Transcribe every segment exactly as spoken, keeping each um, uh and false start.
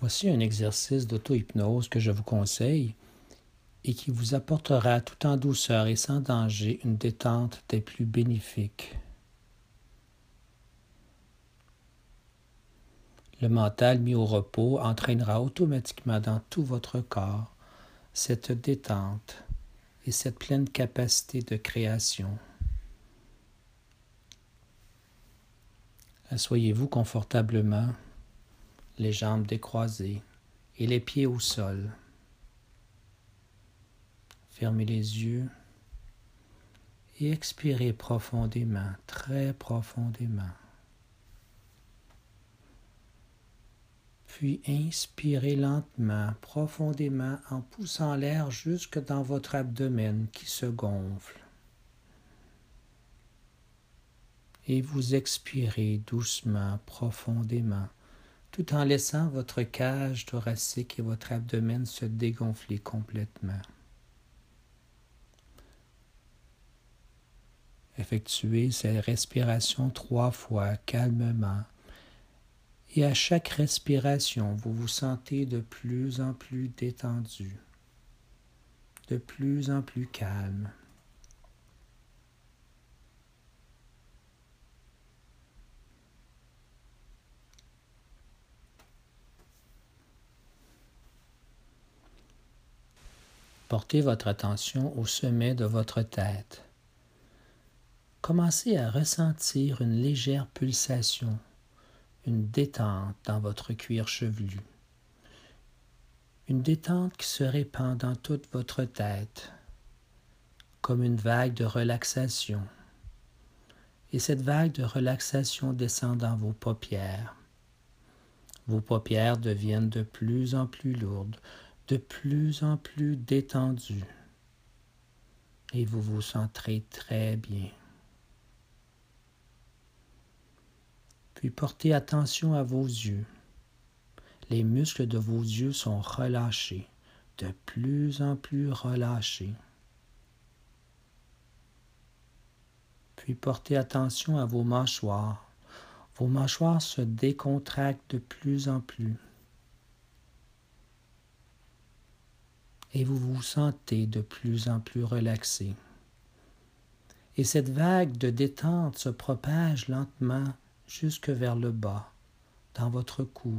Voici un exercice d'auto-hypnose que je vous conseille et qui vous apportera tout en douceur et sans danger une détente des plus bénéfiques. Le mental mis au repos entraînera automatiquement dans tout votre corps cette détente et cette pleine capacité de création. Asseyez-vous confortablement, les jambes décroisées et les pieds au sol. Fermez les yeux et expirez profondément, très profondément. Puis inspirez lentement, profondément, en poussant l'air jusque dans votre abdomen qui se gonfle. Et vous expirez doucement, profondément, tout en laissant votre cage thoracique et votre abdomen se dégonfler complètement. Effectuez ces respirations trois fois calmement. Et à chaque respiration, vous vous sentez de plus en plus détendu, de plus en plus calme. Portez votre attention au sommet de votre tête. Commencez à ressentir une légère pulsation, une détente dans votre cuir chevelu. Une détente qui se répand dans toute votre tête, comme une vague de relaxation. Et cette vague de relaxation descend dans vos paupières. Vos paupières deviennent de plus en plus lourdes, de plus en plus détendues. Et vous vous sentez très bien. Puis portez attention à vos yeux. Les muscles de vos yeux sont relâchés, de plus en plus relâchés. Puis portez attention à vos mâchoires. Vos mâchoires se décontractent de plus en plus. Et vous vous sentez de plus en plus relaxé. Et cette vague de détente se propage lentement jusque vers le bas, dans votre cou,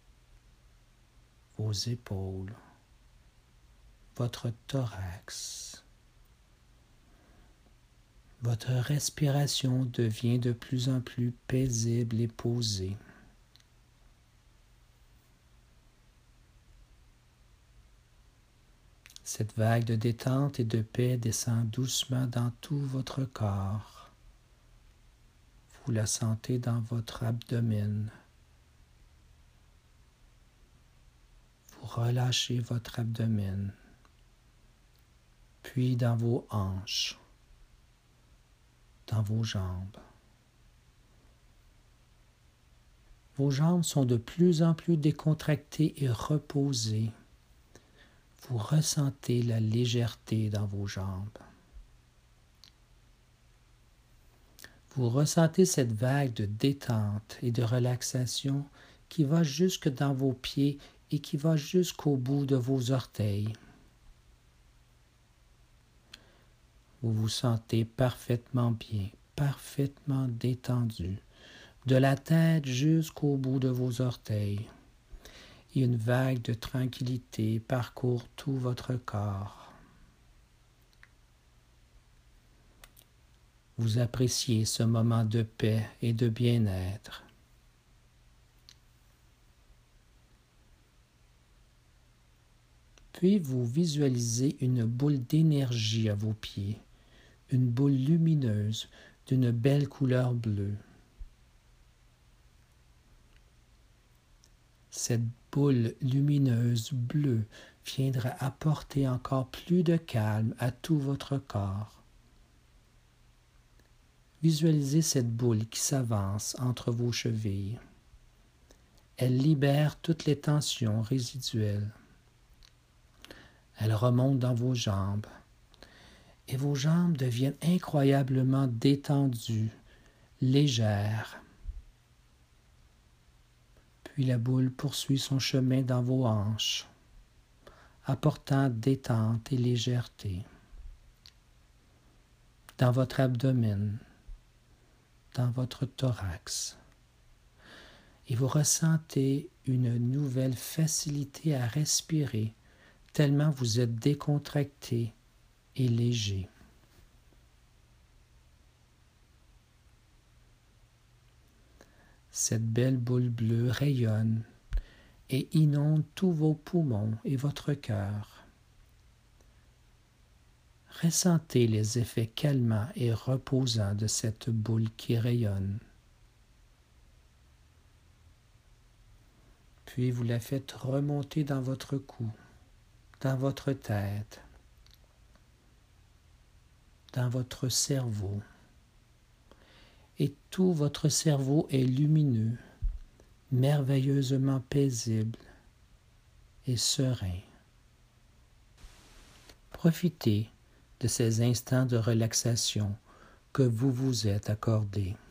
vos épaules, votre thorax. Votre respiration devient de plus en plus paisible et posée. Cette vague de détente et de paix descend doucement dans tout votre corps. Vous la sentez dans votre abdomen. Vous relâchez votre abdomen, puis dans vos hanches, dans vos jambes. Vos jambes sont de plus en plus décontractées et reposées. Vous ressentez la légèreté dans vos jambes. Vous ressentez cette vague de détente et de relaxation qui va jusque dans vos pieds et qui va jusqu'au bout de vos orteils. Vous vous sentez parfaitement bien, parfaitement détendu, de la tête jusqu'au bout de vos orteils. Et une vague de tranquillité parcourt tout votre corps. Vous appréciez ce moment de paix et de bien-être. Puis vous visualisez une boule d'énergie à vos pieds, une boule lumineuse d'une belle couleur bleue. Cette boule lumineuse bleue viendra apporter encore plus de calme à tout votre corps. Visualisez cette boule qui s'avance entre vos chevilles. Elle libère toutes les tensions résiduelles. Elle remonte dans vos jambes et vos jambes deviennent incroyablement détendues, légères. Puis la boule poursuit son chemin dans vos hanches, apportant détente et légèreté dans votre abdomen, dans votre thorax. Et vous ressentez une nouvelle facilité à respirer, tellement vous êtes décontracté et léger. Cette belle boule bleue rayonne et inonde tous vos poumons et votre cœur. Ressentez les effets calmants et reposants de cette boule qui rayonne. Puis vous la faites remonter dans votre cou, dans votre tête, dans votre cerveau. Et tout votre cerveau est lumineux, merveilleusement paisible et serein. Profitez de ces instants de relaxation que vous vous êtes accordés.